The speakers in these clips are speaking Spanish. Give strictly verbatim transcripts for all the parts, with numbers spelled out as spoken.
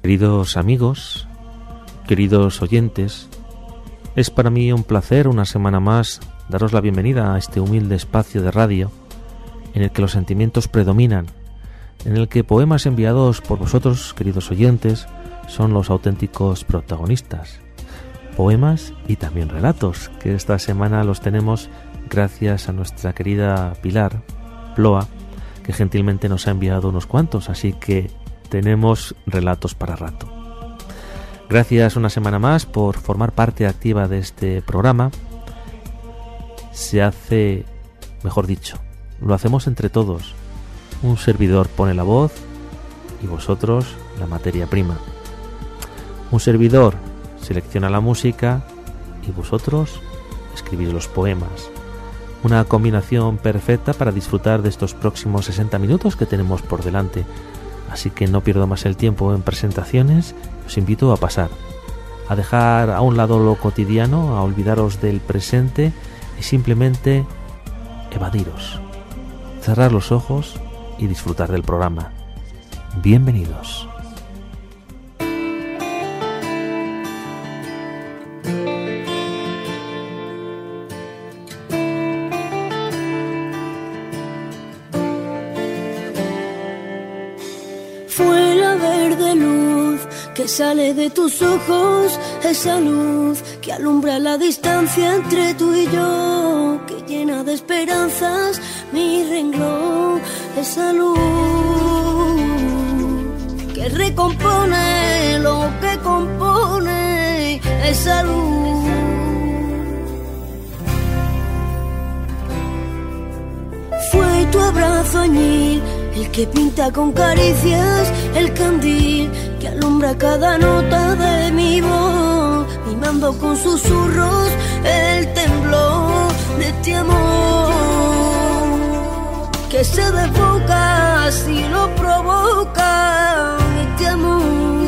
Queridos amigos, queridos oyentes, es para mí un placer una semana más daros la bienvenida a este humilde espacio de radio en el que los sentimientos predominan, en el que poemas enviados por vosotros, queridos oyentes, son los auténticos protagonistas. Poemas y también relatos, que esta semana los tenemos gracias a nuestra querida Pilar Ploa, que gentilmente nos ha enviado unos cuantos, así que tenemos relatos para rato. Gracias una semana más por formar parte activa de este programa. Se hace, mejor dicho, lo hacemos entre todos. Un servidor pone la voz y vosotros la materia prima. Un servidor selecciona la música y vosotros escribís los poemas. Una combinación perfecta para disfrutar de estos próximos sesenta minutos que tenemos por delante. Así que no pierdo más el tiempo en presentaciones, os invito a pasar, a dejar a un lado lo cotidiano, a olvidaros del presente y simplemente evadiros, cerrar los ojos y disfrutar del programa. Bienvenidos. Que sale de tus ojos, esa luz que alumbra la distancia entre tú y yo, que llena de esperanzas mi renglón, esa luz que recompone lo que compone, esa luz. Fue tu abrazo añil el que pinta con caricias el candil que alumbra cada nota de mi voz, mimando con susurros el temblor de este amor que se desboca si lo provoca este amor.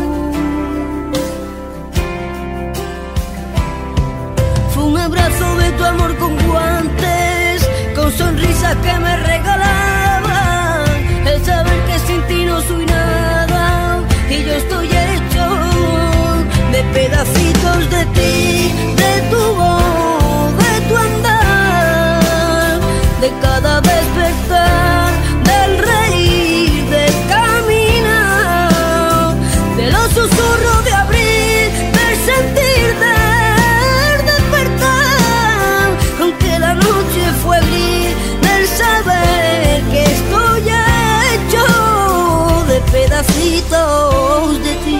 Fue un abrazo de tu amor con guantes, con sonrisas que me regalaban, el saber que sin ti no soy nada y yo estoy hecho de pedacitos de ti, de tu voz, de tu andar, de cada despertar, del reír, del caminar, de los susurros de abril, del sentir, del despertar, aunque la noche fue gris, del saber que estoy hecho de pedacitos de ti.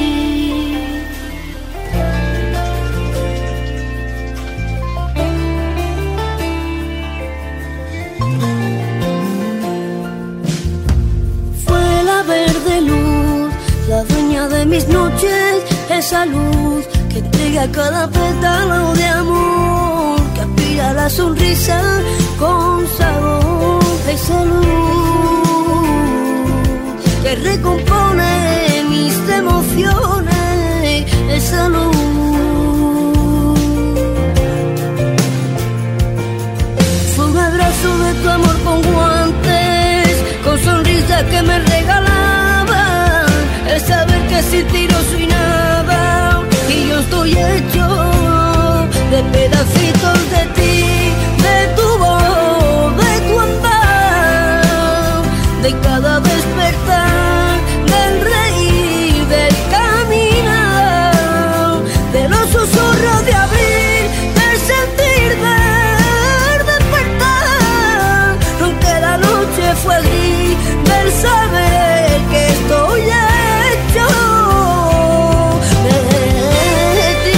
Fue la verde luz, la dueña de mis noches, esa luz que entrega cada pétalo de amor, que aspira la sonrisa con sabor, esa luz que recompone mis emociones, esa luz. Fue un abrazo de tu amor con guantes, con sonrisas que me regalaban, el saber que sin ti no soy nada y yo estoy hecho de pedacitos de ti, de tu voz, de tu andar, de cada despertar, del reír, del caminar, de los susurros de abril, del sentir, del despertar, aunque la noche fue gris, del saber que estoy hecho de ti.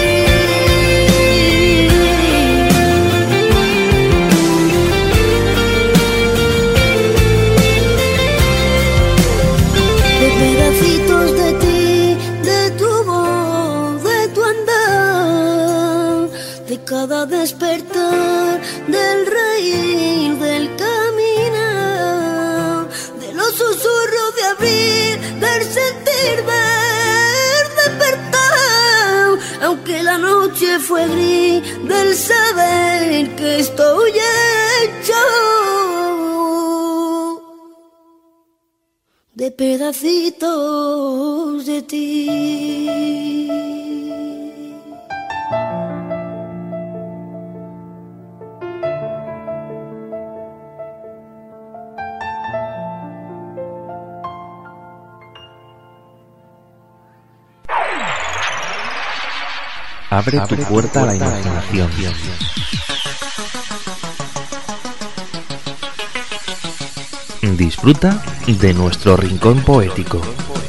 De pedacitos de ti, de tu voz, de tu andar, de cada despertar, del reír, del caminar, de los susurros de abril, del sentir, del despertar, aunque la noche fue gris, del saber que estoy hecho de pedacitos de ti. Abre, Abre tu puerta a la imaginación. Disfruta de nuestro rincón poético.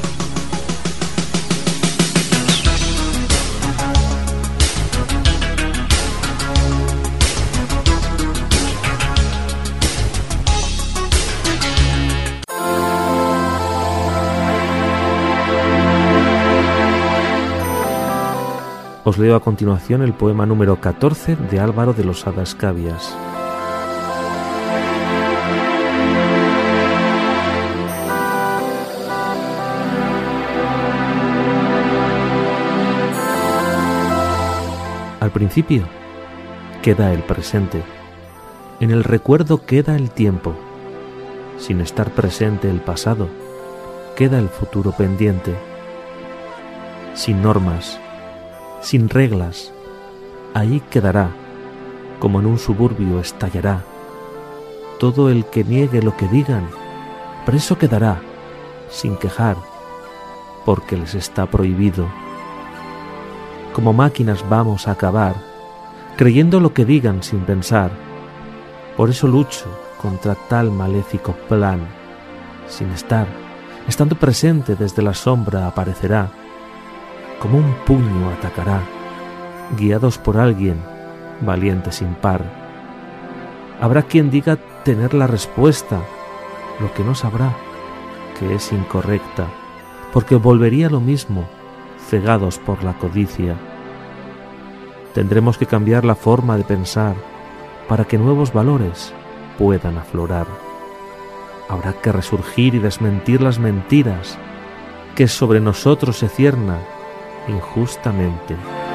Os leo a continuación el poema número catorce de Álvaro de Losada Escabias. Al principio queda el presente, en el recuerdo queda el tiempo, sin estar presente el pasado, queda el futuro pendiente, sin normas, sin reglas, ahí quedará, como en un suburbio estallará. Todo el que niegue lo que digan, preso quedará, sin quejar, porque les está prohibido. Como máquinas vamos a acabar, creyendo lo que digan sin pensar. Por eso lucho contra tal maléfico plan. Sin estar, estando presente desde la sombra aparecerá. Como un puño atacará, guiados por alguien, valiente sin par. Habrá quien diga tener la respuesta, lo que no sabrá, que es incorrecta, porque volvería lo mismo, cegados por la codicia. Tendremos que cambiar la forma de pensar para que nuevos valores puedan aflorar. Habrá que resurgir y desmentir las mentiras que sobre nosotros se ciernan injustamente.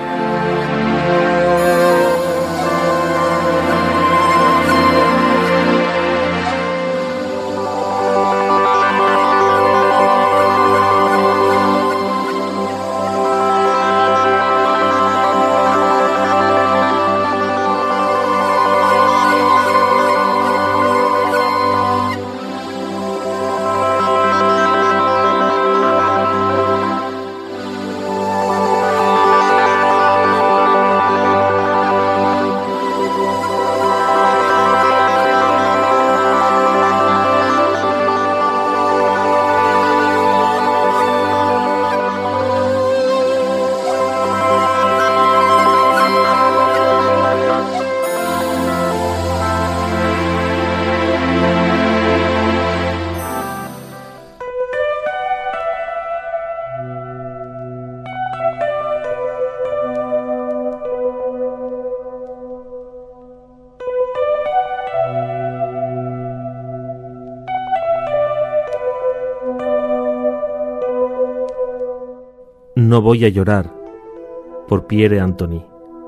No voy a llorar, por Pierre Anthony.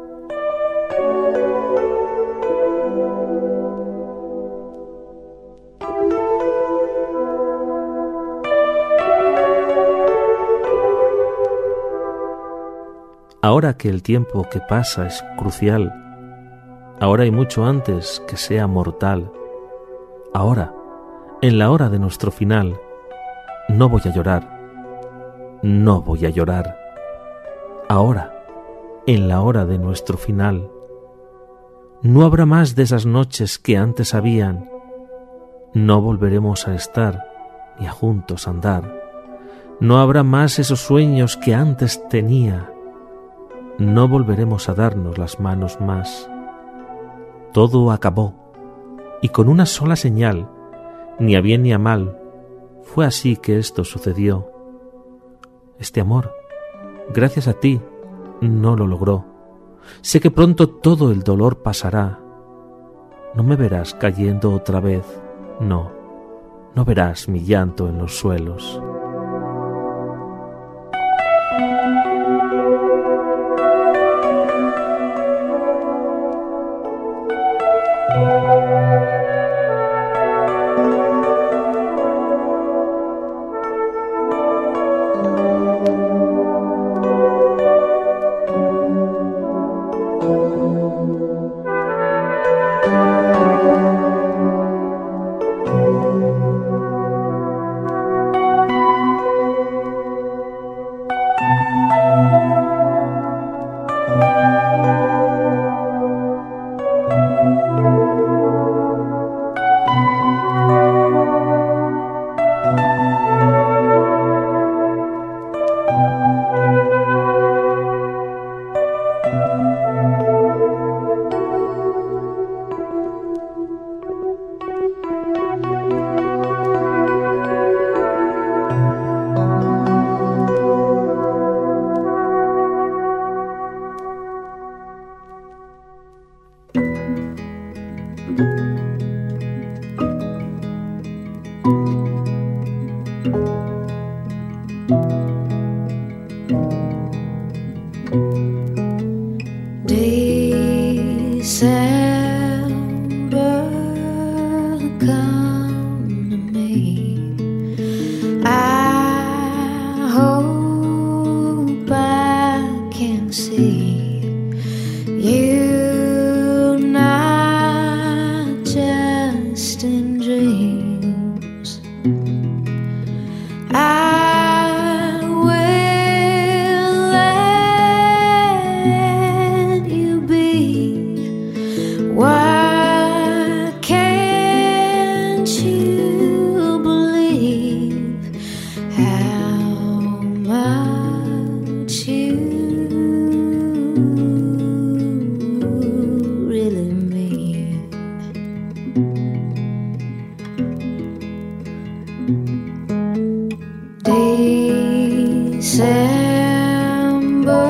Ahora que el tiempo que pasa es crucial, ahora y mucho antes que sea mortal, ahora, en la hora de nuestro final, no voy a llorar. No voy a llorar. Ahora, en la hora de nuestro final, no habrá más de esas noches que antes habían. No volveremos a estar ni a juntos andar. No habrá más esos sueños que antes tenía. No volveremos a darnos las manos más. Todo acabó, y con una sola señal, ni a bien ni a mal, fue así que esto sucedió. Este amor, gracias a ti, no lo logró. Sé que pronto todo el dolor pasará. No me verás cayendo otra vez, no, no verás mi llanto en los suelos. December,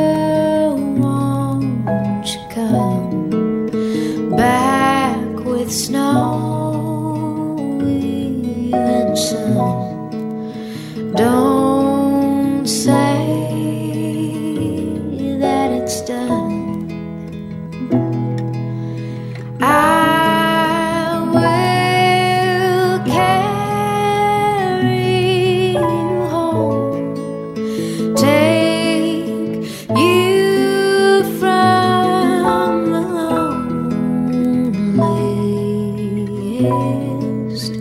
won't you come back with snow and sun? Don't say that it's done. I will carry you home, take you from the loneliest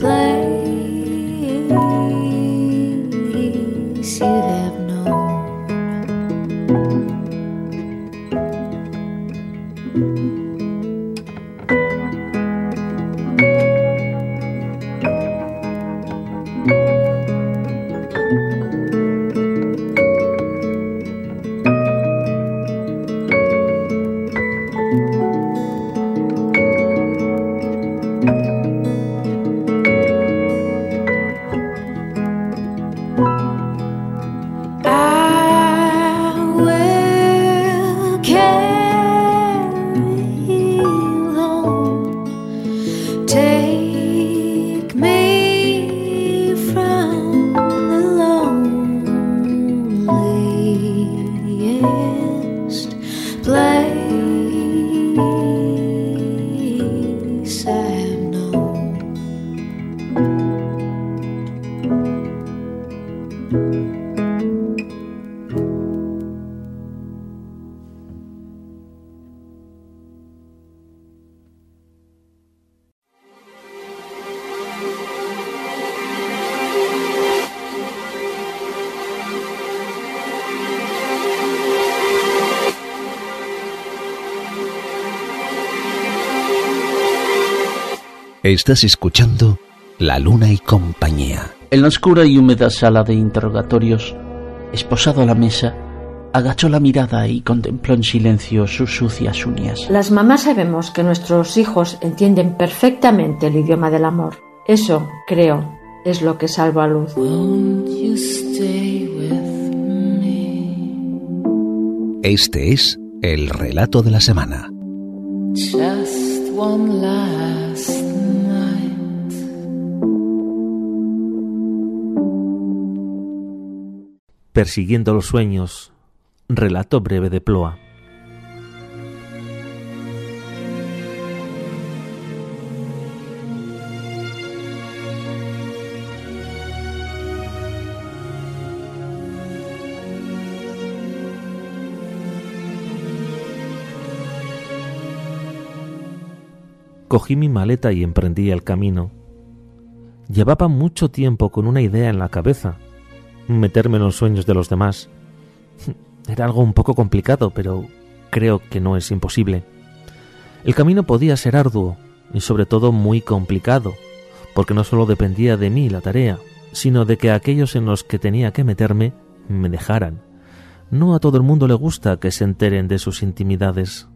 place you have known. Estás escuchando La Luna y Compañía. En la oscura y húmeda sala de interrogatorios, esposado a la mesa, agachó la mirada y contempló en silencio sus sucias uñas. Las mamás sabemos que nuestros hijos entienden perfectamente el idioma del amor. Eso, creo, es lo que salva a Luz. Este es el relato de la semana. Just one last night. Persiguiendo los sueños. Relato breve de Ploa. Cogí mi maleta y emprendí el camino. Llevaba mucho tiempo con una idea en la cabeza: meterme en los sueños de los demás. Era algo un poco complicado, pero creo que no es imposible. El camino podía ser arduo y sobre todo muy complicado, porque no solo dependía de mí la tarea, sino de que aquellos en los que tenía que meterme me dejaran. No a todo el mundo le gusta que se enteren de sus intimidades.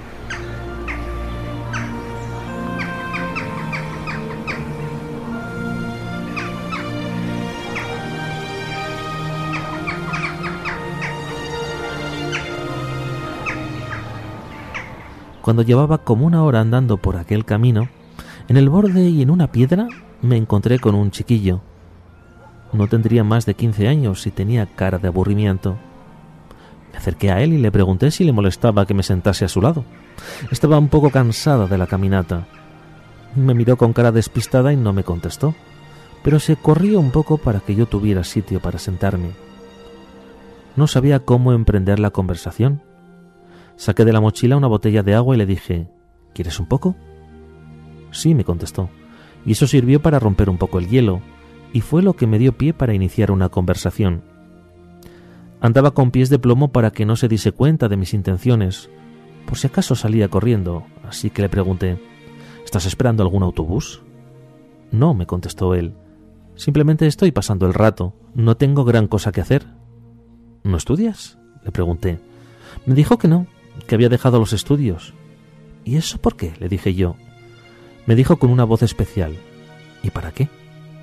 Cuando llevaba como una hora andando por aquel camino, en el borde y en una piedra me encontré con un chiquillo. No tendría más de quince años y tenía cara de aburrimiento. Me acerqué a él y le pregunté si le molestaba que me sentase a su lado. Estaba un poco cansada de la caminata. Me miró con cara despistada y no me contestó, pero se corrió un poco para que yo tuviera sitio para sentarme. No sabía cómo emprender la conversación. Saqué de la mochila una botella de agua y le dije: ¿quieres un poco? Sí, me contestó, y eso sirvió para romper un poco el hielo, y fue lo que me dio pie para iniciar una conversación. Andaba con pies de plomo para que no se diese cuenta de mis intenciones, por si acaso salía corriendo, así que le pregunté: ¿estás esperando algún autobús? No, me contestó él, simplemente estoy pasando el rato, no tengo gran cosa que hacer. ¿No estudias?, le pregunté. Me dijo que no, que había dejado los estudios. ¿Y eso por qué?, le dije yo. Me dijo con una voz especial: ¿y para qué?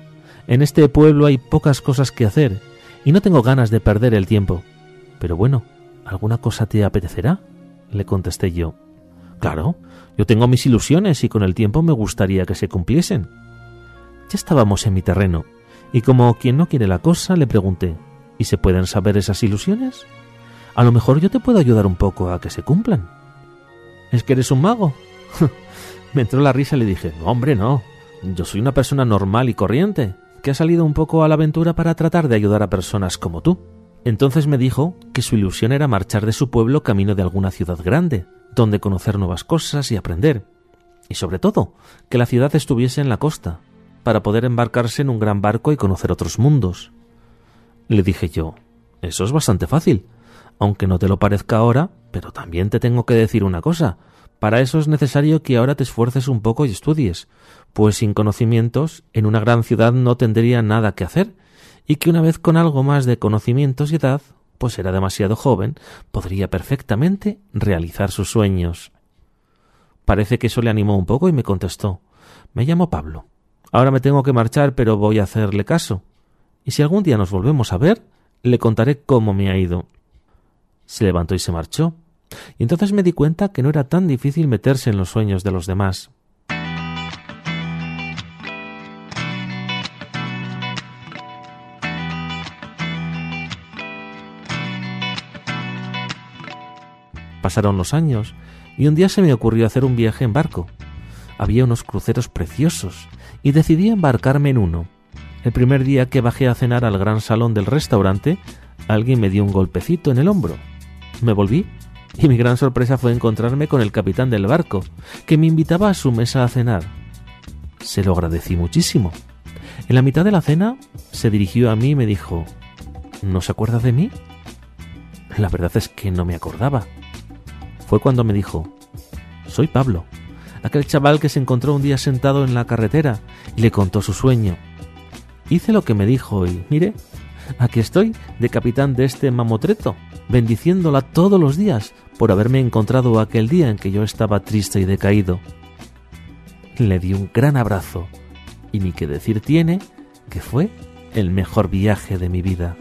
En este pueblo hay pocas cosas que hacer y no tengo ganas de perder el tiempo. Pero bueno, ¿alguna cosa te apetecerá?, le contesté yo. Claro, yo tengo mis ilusiones y con el tiempo me gustaría que se cumpliesen. Ya estábamos en mi terreno y como quien no quiere la cosa le pregunté, ¿y se pueden saber esas ilusiones? A lo mejor yo te puedo ayudar un poco a que se cumplan. ¿Es que eres un mago? Me entró la risa y le dije, no hombre, no, yo soy una persona normal y corriente, que ha salido un poco a la aventura para tratar de ayudar a personas como tú. Entonces me dijo que su ilusión era marchar de su pueblo camino de alguna ciudad grande, donde conocer nuevas cosas y aprender. Y sobre todo, que la ciudad estuviese en la costa, para poder embarcarse en un gran barco y conocer otros mundos. Le dije yo, eso es bastante fácil, aunque no te lo parezca ahora, pero también te tengo que decir una cosa. Para eso es necesario que ahora te esfuerces un poco y estudies, pues sin conocimientos en una gran ciudad no tendría nada que hacer, y que una vez con algo más de conocimientos y edad, pues era demasiado joven, podría perfectamente realizar sus sueños. Parece que eso le animó un poco y me contestó, me llamo Pablo. Ahora me tengo que marchar, pero voy a hacerle caso. Y si algún día nos volvemos a ver, le contaré cómo me ha ido. Se levantó y se marchó. Y entonces me di cuenta que no era tan difícil meterse en los sueños de los demás. Pasaron los años y un día se me ocurrió hacer un viaje en barco. Había unos cruceros preciosos y decidí embarcarme en uno. El primer día que bajé a cenar al gran salón del restaurante, alguien me dio un golpecito en el hombro. Me volví y mi gran sorpresa fue encontrarme con el capitán del barco, que me invitaba a su mesa a cenar. Se lo agradecí muchísimo. En la mitad de la cena se dirigió a mí y me dijo, ¿no se acuerda de mí? La verdad es que no me acordaba. Fue cuando me dijo, soy Pablo, aquel chaval que se encontró un día sentado en la carretera y le contó su sueño. Hice lo que me dijo y, mire, aquí estoy, de capitán de este mamotreto, bendiciéndola todos los días por haberme encontrado aquel día en que yo estaba triste y decaído. Le di un gran abrazo y ni que decir tiene que fue el mejor viaje de mi vida.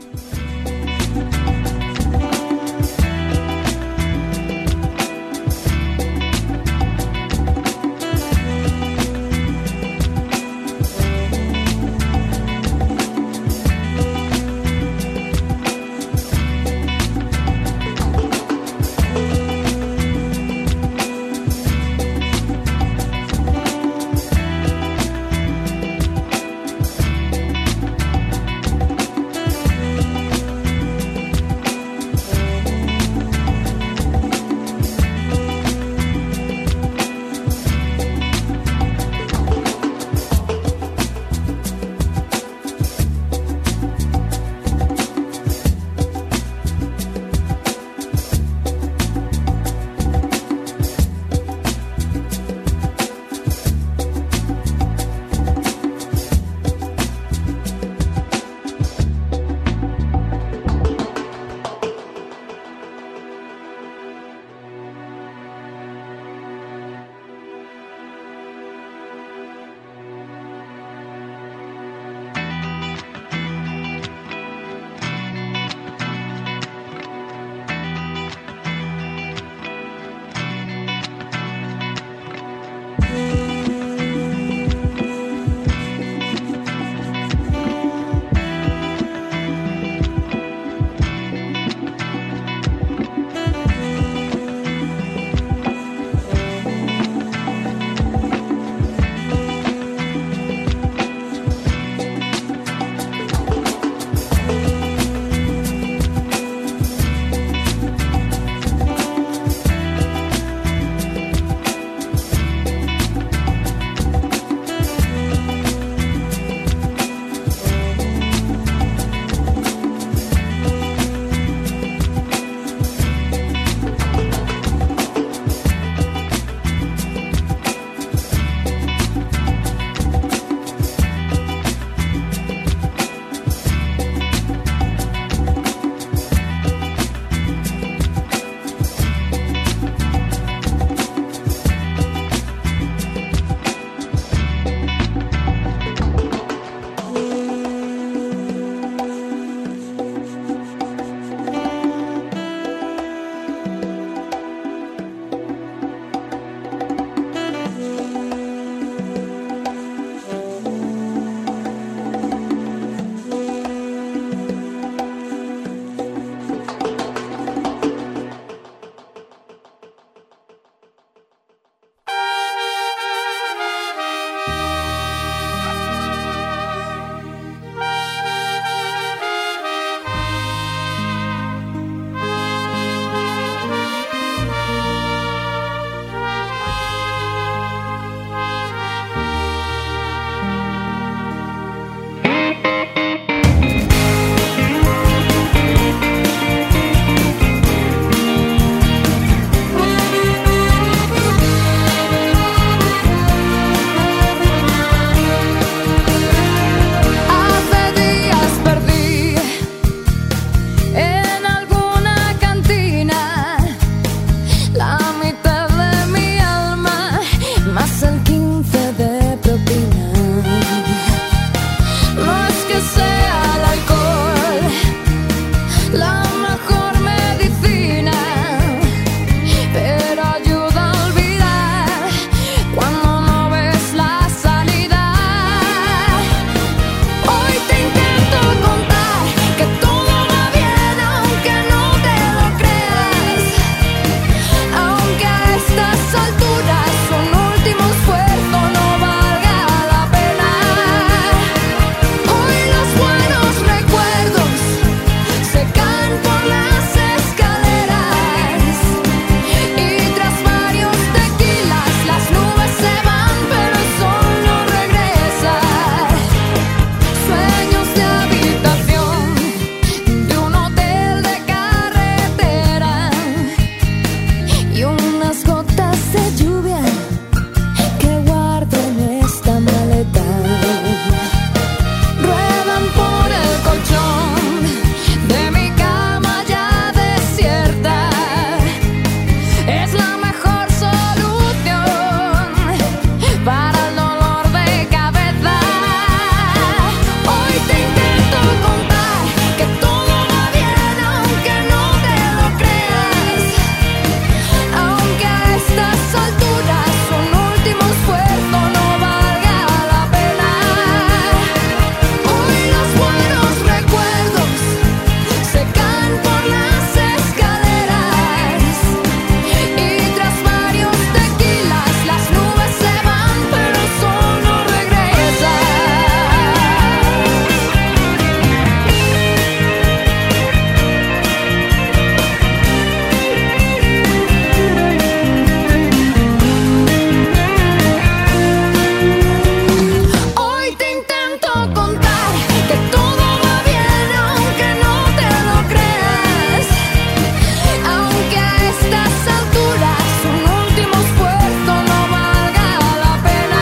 que todo va bien aunque no te lo creas, aunque a estas alturas un último esfuerzo no valga la pena.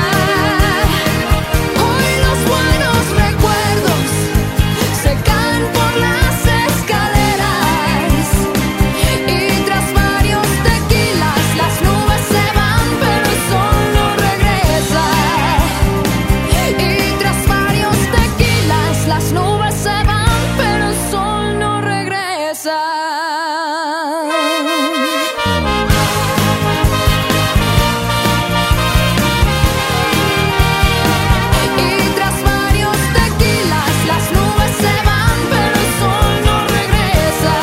Hoy los buenos recuerdos se caen por las escaleras y tras varios tequilas las nubes se van pero el sol no regresa. Y tras varios tequilas las nubes se van pero el sol no regresa. Y tras varios tequilas las nubes se van pero el sol no regresa.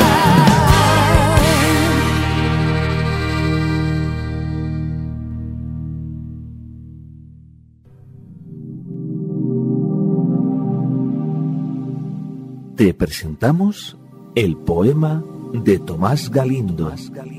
Te presentamos el poema de Tomás Galindo.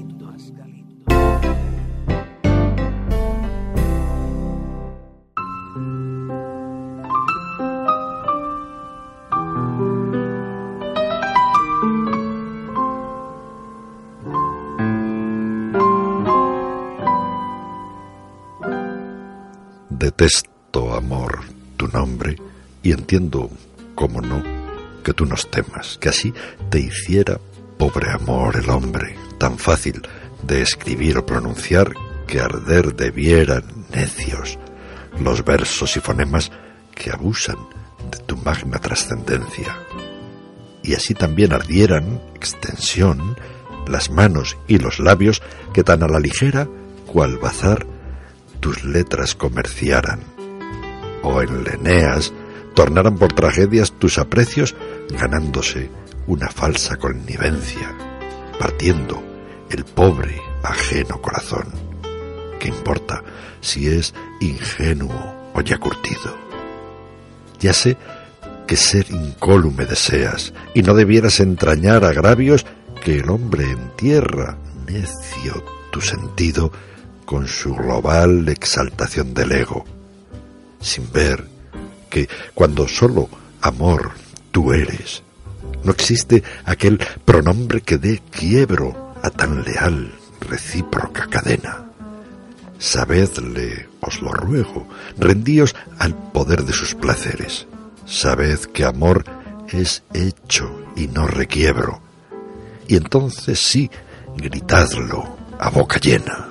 Detesto, amor, tu nombre, y entiendo, cómo no, que tú nos temas, que así te hiciera, pobre amor, el hombre, tan fácil de escribir o pronunciar, que arder debieran, necios, los versos y fonemas que abusan de tu magna trascendencia. Y así también ardieran, extensión, las manos y los labios que tan a la ligera, cual bazar, tus letras comerciaran, o en Leneas tornaran por tragedias tus aprecios, ganándose una falsa connivencia, partiendo el pobre ajeno corazón. ¿Qué importa si es ingenuo o ya curtido? Ya sé que ser incólume deseas, y no debieras entrañar agravios que el hombre entierra, necio, tu sentido, con su global exaltación del ego, sin ver que cuando solo amor tú eres, no existe aquel pronombre que dé quiebro a tan leal recíproca cadena. Sabedle, os lo ruego, rendíos al poder de sus placeres. Sabed que amor es hecho y no requiebro, y entonces sí, gritadlo a boca llena.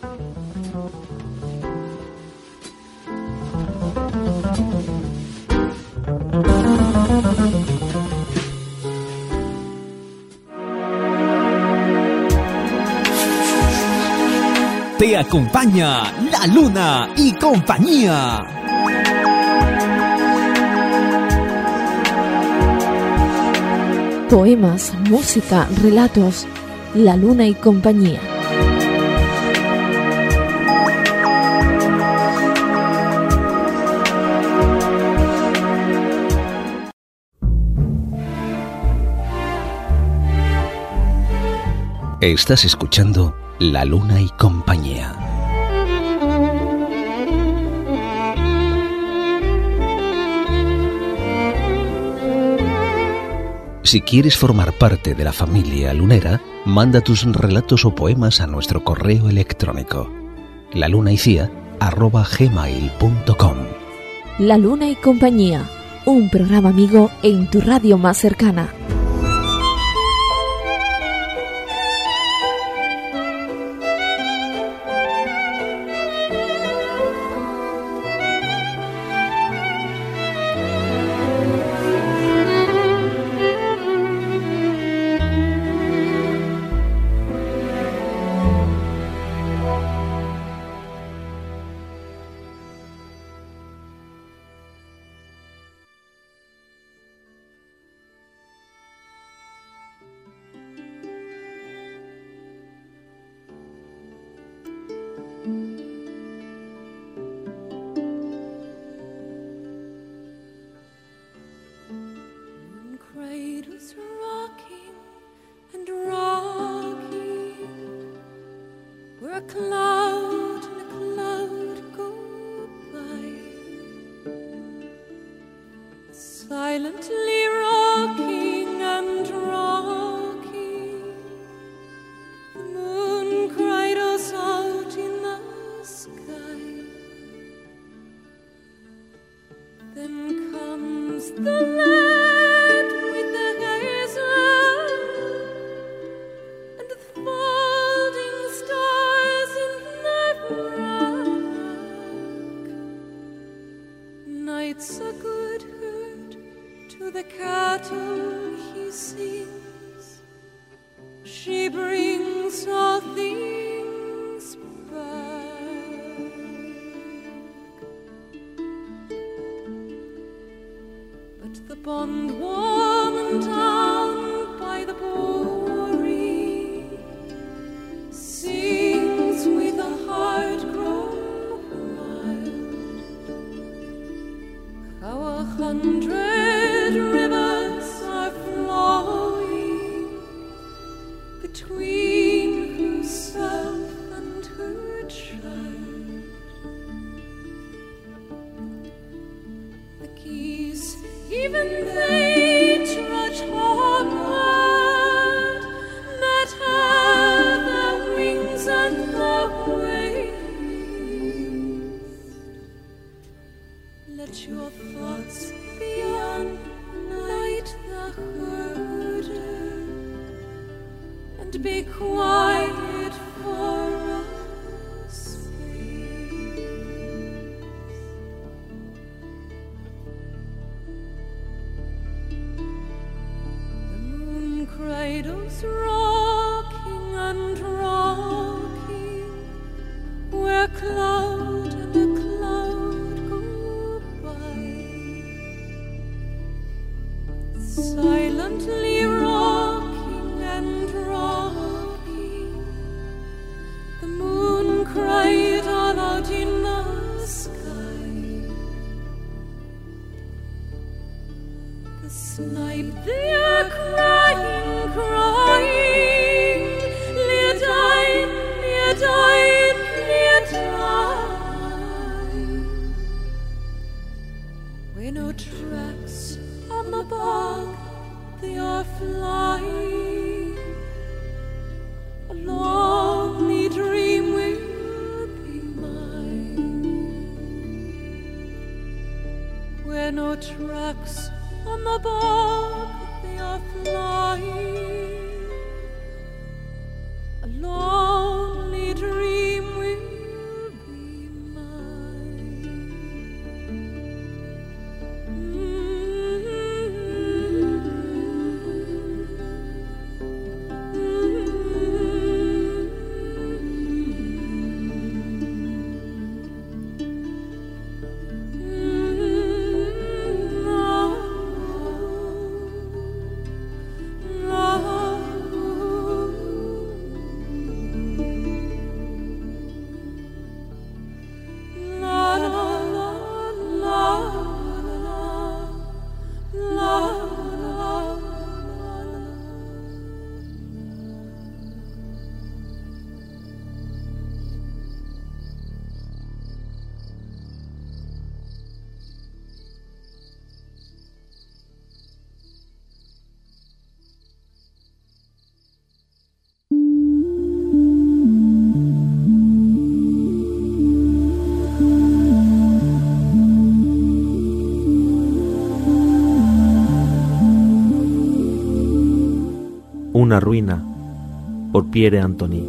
Te acompaña La Luna y compañía. Poemas, música, relatos. La Luna y compañía. Estás escuchando La Luna y compañía. Si quieres formar parte de la familia lunera, manda tus relatos o poemas a nuestro correo electrónico lalunaycia arroba gmail punto com. La Luna y compañía, un programa amigo en tu radio más cercana. silently rocking and rocking. The moon cradles out in the sky. Then comes the lad with the hazel and the folding stars in the rock. Nights are good herd to the cattle he sings. She brings all things back. But the bondwoman down by the Bowery sings with a heart grown wild. How a hundred rivers are flowing between herself and her child. The geese, even they trudge homeward, that have their wings and the waves. Let your thoughts be on night the herder, and be quiet for a space. The moon cradles rocking and rocking, where cloud and a cloud go by. Silently rocking and rocking, the moon cried all out in the sky. The snipe, they are crying, crying, Leodine, Leodine, Leodine. Where no tracks on the bog, they are flying. A lonely dream will be mine. Where no tracks on the bog, they are flying. A lonely dream will be mine. Una ruina, por Pierre Antoni.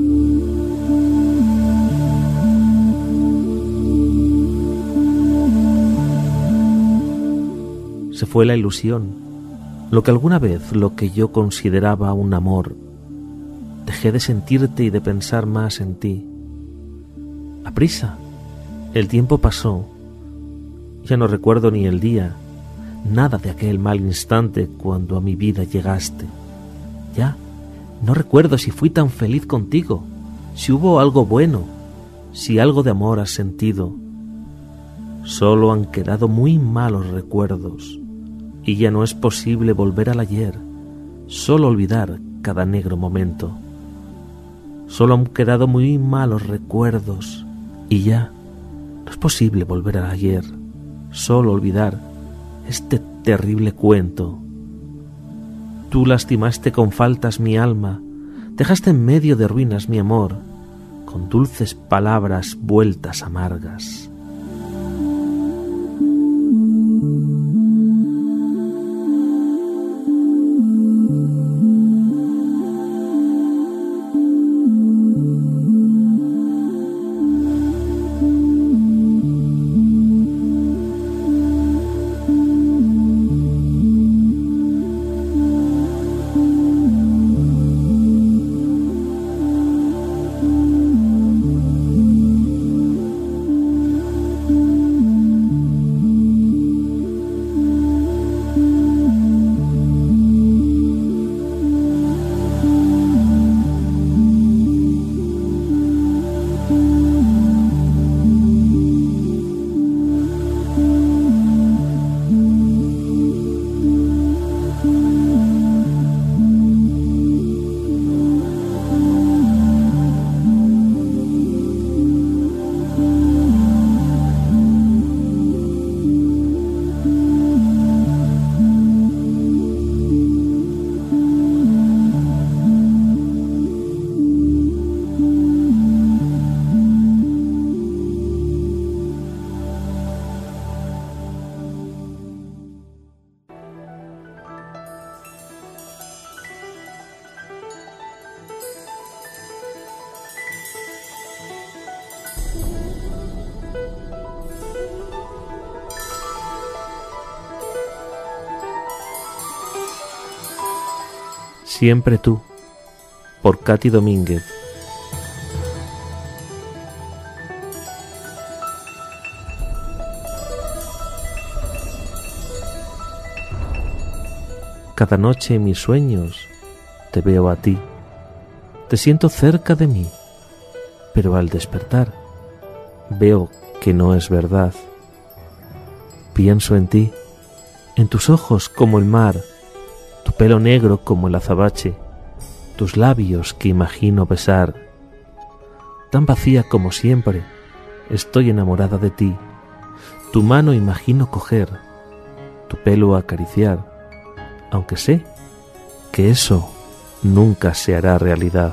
Se fue la ilusión, lo que alguna vez lo que yo consideraba un amor. Dejé de sentirte y de pensar más en ti. Aprisa, el tiempo pasó. Ya no recuerdo ni el día, nada de aquel mal instante cuando a mi vida llegaste. Ya, no recuerdo si fui tan feliz contigo, si hubo algo bueno, si algo de amor has sentido. Solo han quedado muy malos recuerdos, y ya no es posible volver al ayer, solo olvidar cada negro momento. Solo han quedado muy malos recuerdos, y ya no es posible volver al ayer, solo olvidar este terrible cuento. Tú lastimaste con faltas mi alma, dejaste en medio de ruinas mi amor, con dulces palabras vueltas amargas. Siempre tú, por Katy Domínguez. Cada noche en mis sueños te veo a ti, te siento cerca de mí, pero al despertar veo que no es verdad. Pienso en ti, en tus ojos como el mar, tu pelo negro como el azabache, tus labios que imagino besar. Tan vacía como siempre, estoy enamorada de ti, tu mano imagino coger, tu pelo acariciar, aunque sé que eso nunca se hará realidad.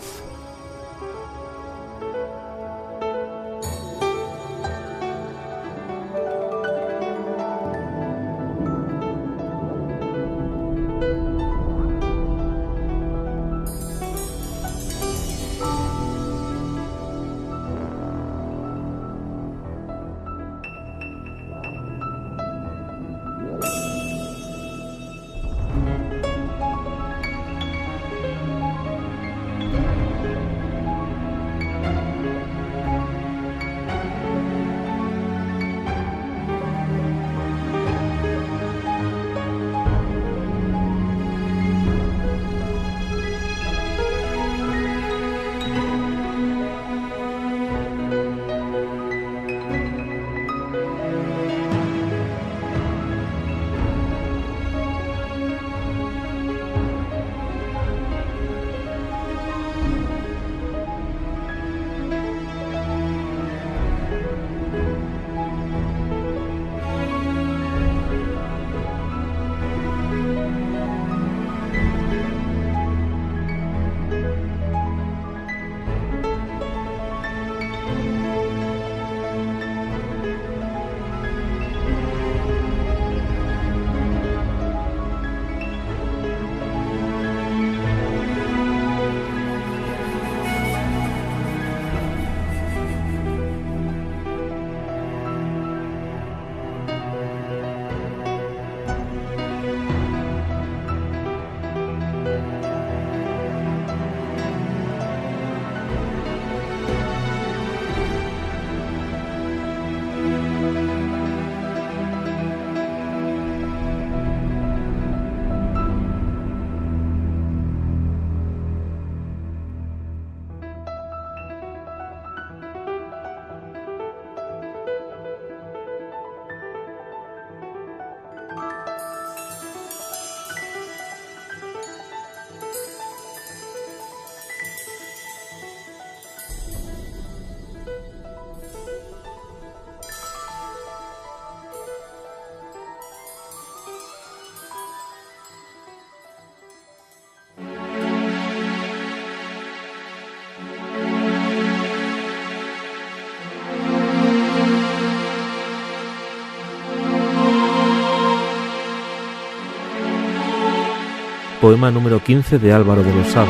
poema número quince de Álvaro de Losada.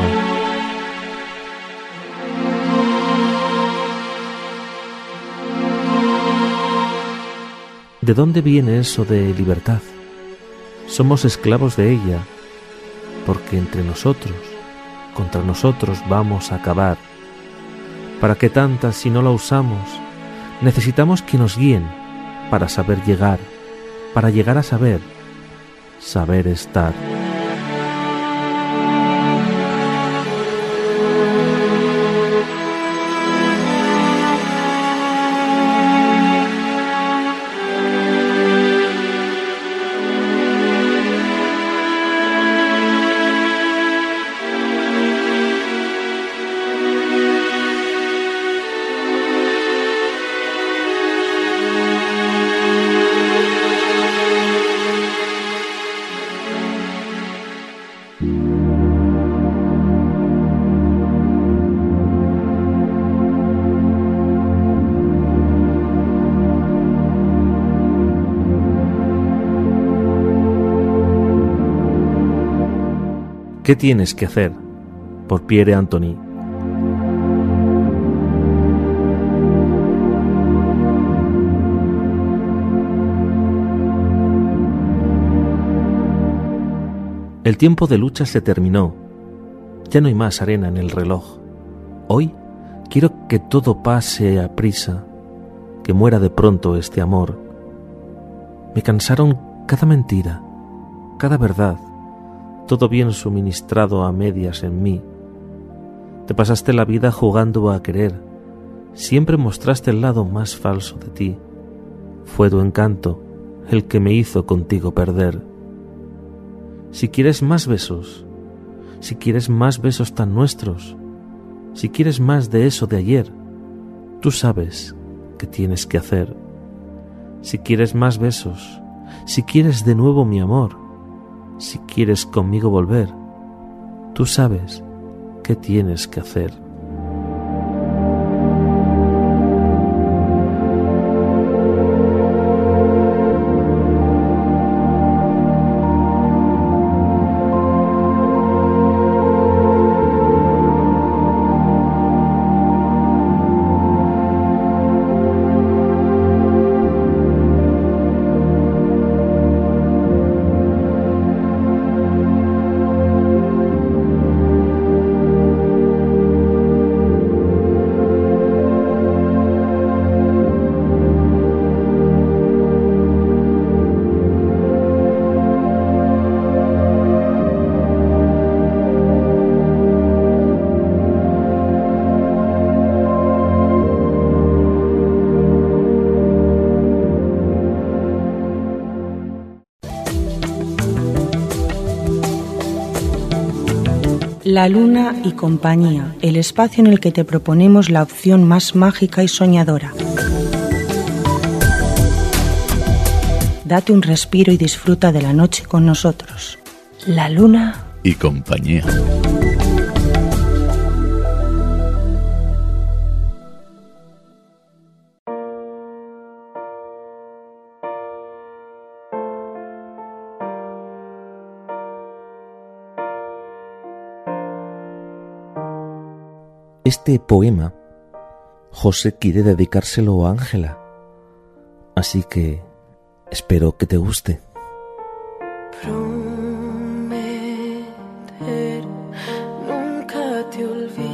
¿De dónde viene eso de libertad? Somos esclavos de ella, porque entre nosotros, contra nosotros vamos a acabar. ¿Para qué tanta si no la usamos? Necesitamos que nos guíen para saber llegar, para llegar a saber, saber estar. ¿Qué tienes que hacer? Por Pierre Antoni. El tiempo de lucha se terminó. Ya no hay más arena en el reloj. Hoy quiero que todo pase a prisa, que muera de pronto este amor. Me cansaron cada mentira, cada verdad, todo bien suministrado a medias en mí. Te pasaste la vida jugando a querer, siempre mostraste el lado más falso de ti. Fue tu encanto el que me hizo contigo perder. Si quieres más besos, si quieres más besos tan nuestros, si quieres más de eso de ayer, tú sabes qué tienes que hacer. Si quieres más besos, si quieres de nuevo mi amor, si quieres conmigo volver, tú sabes qué tienes que hacer. La Luna y Compañía, el espacio en el que te proponemos la opción más mágica y soñadora. Date un respiro y disfruta de la noche con nosotros. La Luna y Compañía. Este poema, José quiere dedicárselo a Ángela, así que espero que te guste. Prometer, nunca te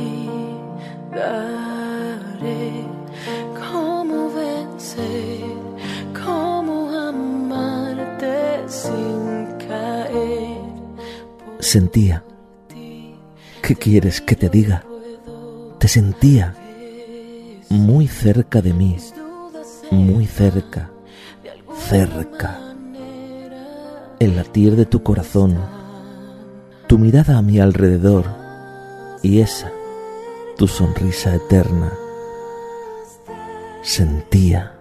olvidaré. Cómo vencer, cómo amarte sin caer. Sentía. ¿Qué quieres que te diga? Te sentía muy cerca de mí, muy cerca, cerca. El latir de tu corazón, tu mirada a mi alrededor y esa, tu sonrisa eterna. Sentía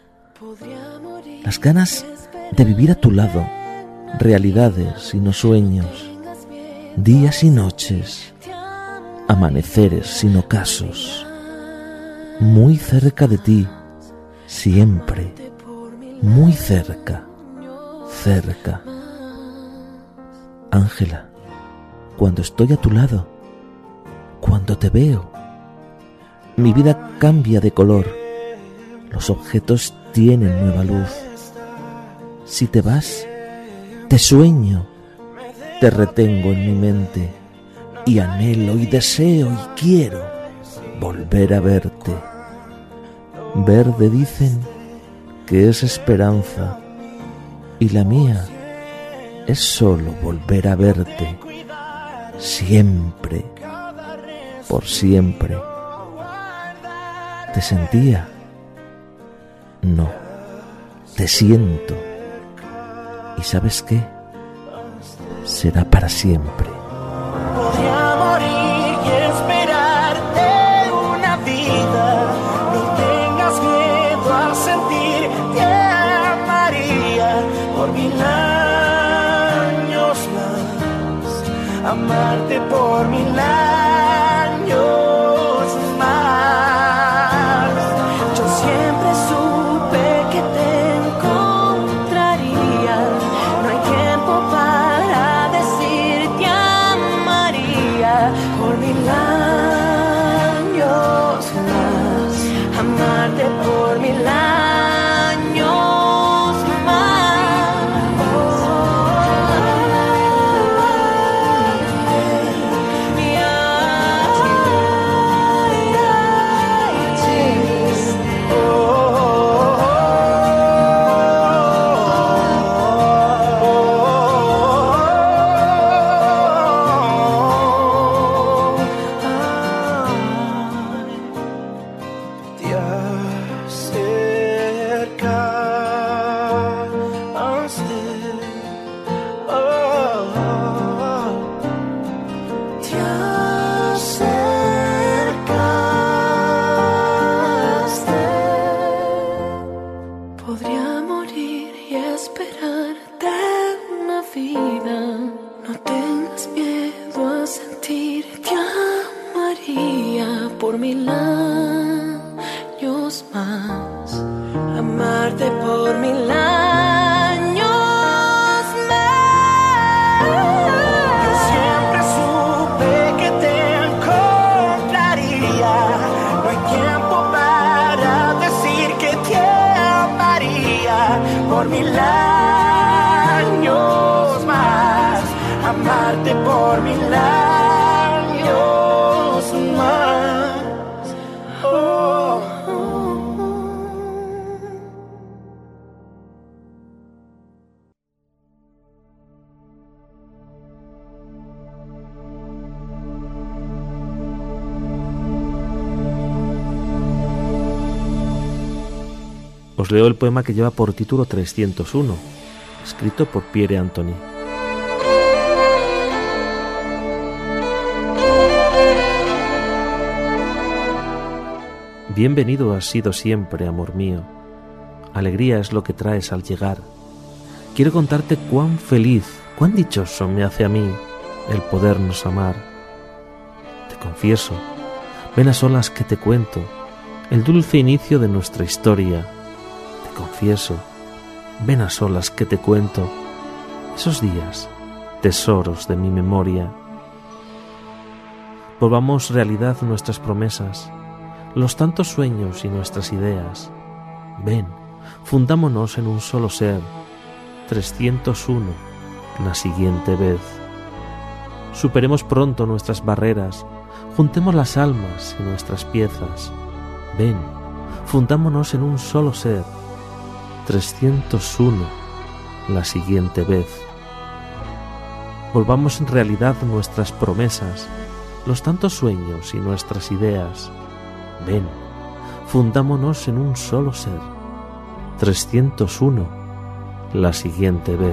las ganas de vivir a tu lado, realidades y no sueños, días y noches, amaneceres sin ocasos, muy cerca de ti, siempre, muy cerca, cerca. Ángela, cuando estoy a tu lado, cuando te veo. Mi vida cambia de color, los objetos tienen nueva luz. Si te vas, te sueño, te retengo en mi mente y anhelo y deseo y quiero volver a verte. Verde dicen que es esperanza y la mía es solo volver a verte, siempre, por siempre. ¿Te sentía? No, te siento. ¿Y sabes qué? Será para siempre. Podría morir y esperarte una vida. No tengas miedo al sentir, te amaría por mil años más, amarte por mil años más. Yo siempre supe que te encontraría. No hay tiempo para decir te amaría por mil años más, amarte por mil años más. Podría morir y esperarte una vida. No tengas miedo a sentir, te amaría por mil años más, amarte por mil años más. Yo siempre supe que te encontraría. No hay tiempo para decir que te amaría por mil años más, amarte por mil años más. Oh, oh, oh. Os leo el poema que lleva por título trescientos uno, escrito por Pierre Antoni. Bienvenido has sido siempre, amor mío. Alegría es lo que traes al llegar. Quiero contarte cuán feliz, cuán dichoso me hace a mí el podernos amar. Te confieso, ven a solas que te cuento el dulce inicio de nuestra historia. Te confieso, ven a solas que te cuento esos días, tesoros de mi memoria. Volvamos realidad nuestras promesas, los tantos sueños y nuestras ideas. Ven, fundámonos en un solo ser, trescientos uno, la siguiente vez. Superemos pronto nuestras barreras, juntemos las almas y nuestras piezas. Ven, fundámonos en un solo ser, trescientos uno, la siguiente vez. Volvamos en realidad nuestras promesas, los tantos sueños y nuestras ideas. Ven, fundámonos en un solo ser, trescientos uno, la siguiente vez.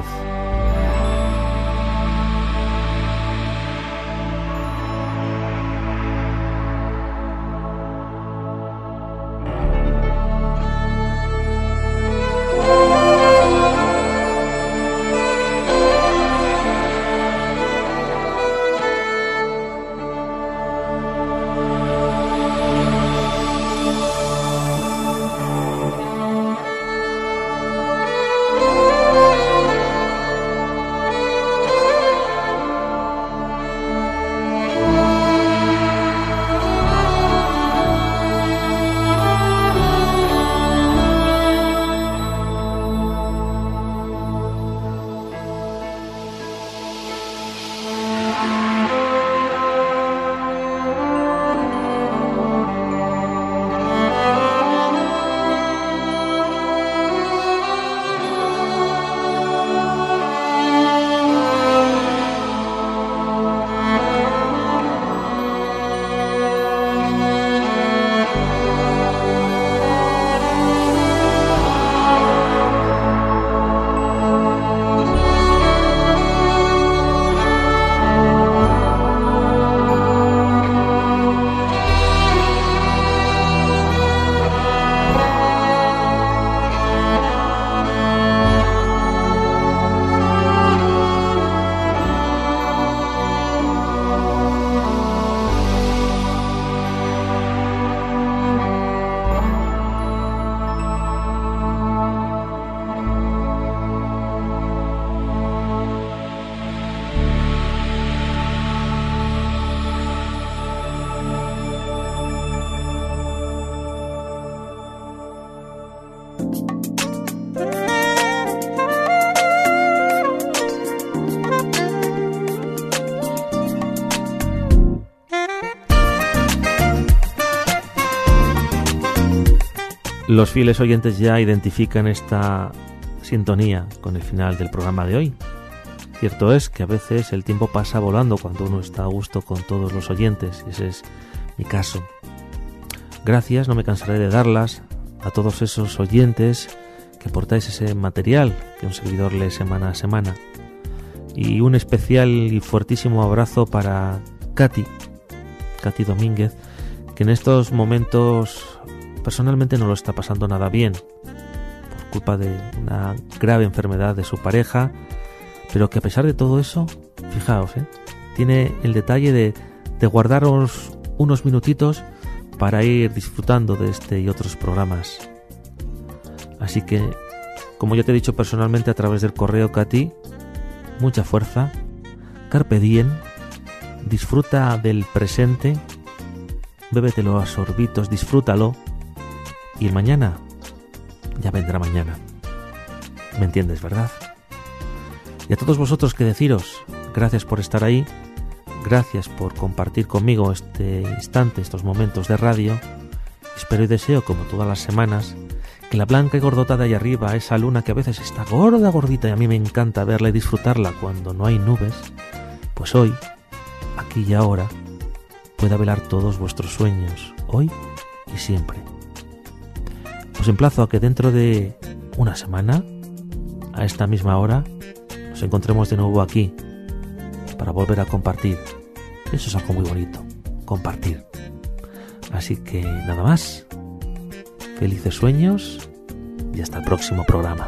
Los fieles oyentes ya identifican esta sintonía con el final del programa de hoy. Cierto es que a veces el tiempo pasa volando cuando uno está a gusto con todos los oyentes, y ese es mi caso. Gracias, no me cansaré de darlas a todos esos oyentes que aportáis ese material que un servidor lee semana a semana. Y un especial y fuertísimo abrazo para Katy, Katy Domínguez, que en estos momentos personalmente no lo está pasando nada bien por culpa de una grave enfermedad de su pareja, pero que a pesar de todo eso, fijaos, ¿eh? tiene el detalle de, de guardaros unos minutitos para ir disfrutando de este y otros programas. Así que, como ya te he dicho personalmente a través del correo, Katy, mucha fuerza, carpe diem, disfruta del presente, bébetelo a sorbitos, disfrútalo, y el mañana ya vendrá mañana. ¿Me entiendes, verdad? Y a todos vosotros que deciros, gracias por estar ahí, gracias por compartir conmigo este instante, estos momentos de radio. Espero y deseo, como todas las semanas, que la blanca y gordota de ahí arriba, esa luna que a veces está gorda, gordita, y a mí me encanta verla y disfrutarla cuando no hay nubes, pues hoy, aquí y ahora, pueda velar todos vuestros sueños, hoy y siempre. Os emplazo a que dentro de una semana, a esta misma hora, nos encontremos de nuevo aquí para volver a compartir. Eso es algo muy bonito, compartir. Así que nada más. Felices sueños y hasta el próximo programa.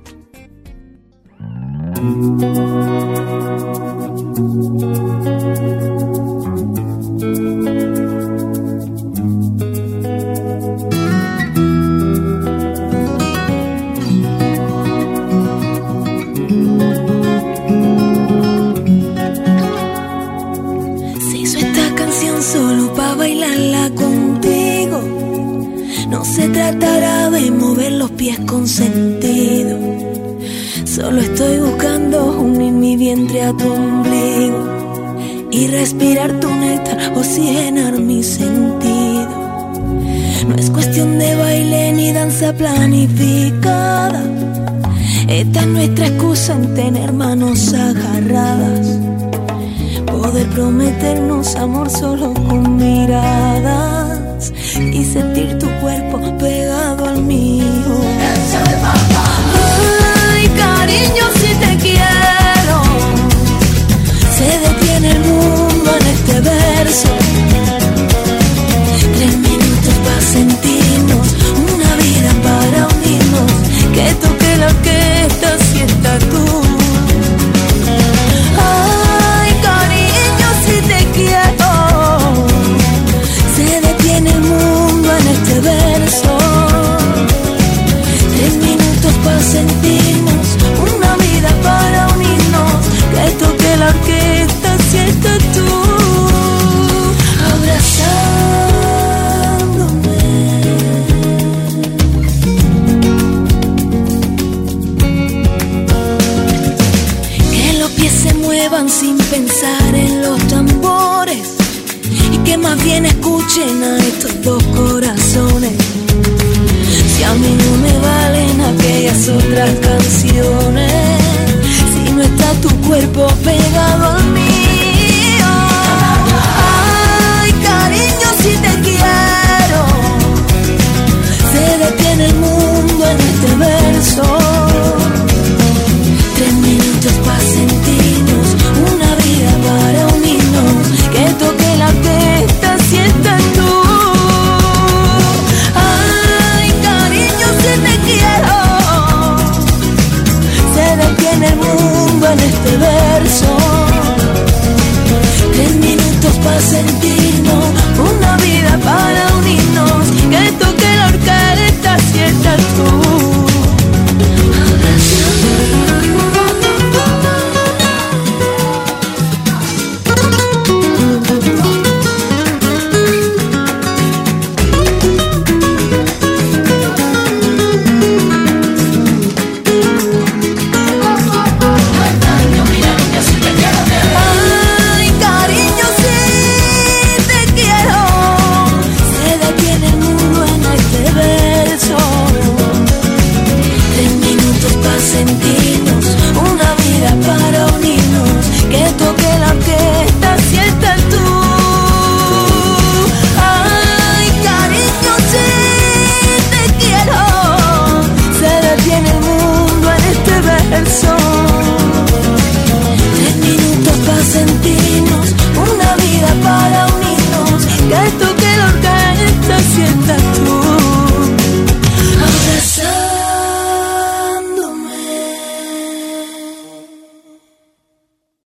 Se tratará de mover los pies con sentido. Solo estoy buscando unir mi vientre a tu ombligo y respirar tu néctar, oxigenar mi sentido. No es cuestión de baile ni danza planificada. Esta es nuestra excusa en tener manos agarradas, poder prometernos amor solo con miradas y sentir tu cuerpo pegado al mío. Ay, cariño, si te quiero, se detiene el mundo en este verso. Tres minutos para sentirnos, una vida para unirnos, que toque la orquesta si estás tú. Ay, cariño, si te quiero, se detiene el mundo en este verso. Tres minutos para sentirnos, una vida para unirnos, que toque la orquesta si estás tú. Abrazándome, que los pies se muevan sin pensar en los tambores, y que más bien escuchen a estos dos corazones. Si a mí no me valen aquellas otras canciones, si no está tu cuerpo pegado al mío. Ay, cariño, si te quiero, se detiene el mundo en este verso. Tres minutos para sentirnos, una vida para unirnos, que toque la orquesta si estás tú. Ay, cariño, si te quiero, se detiene el mundo en este verso. Tres minutos para sentir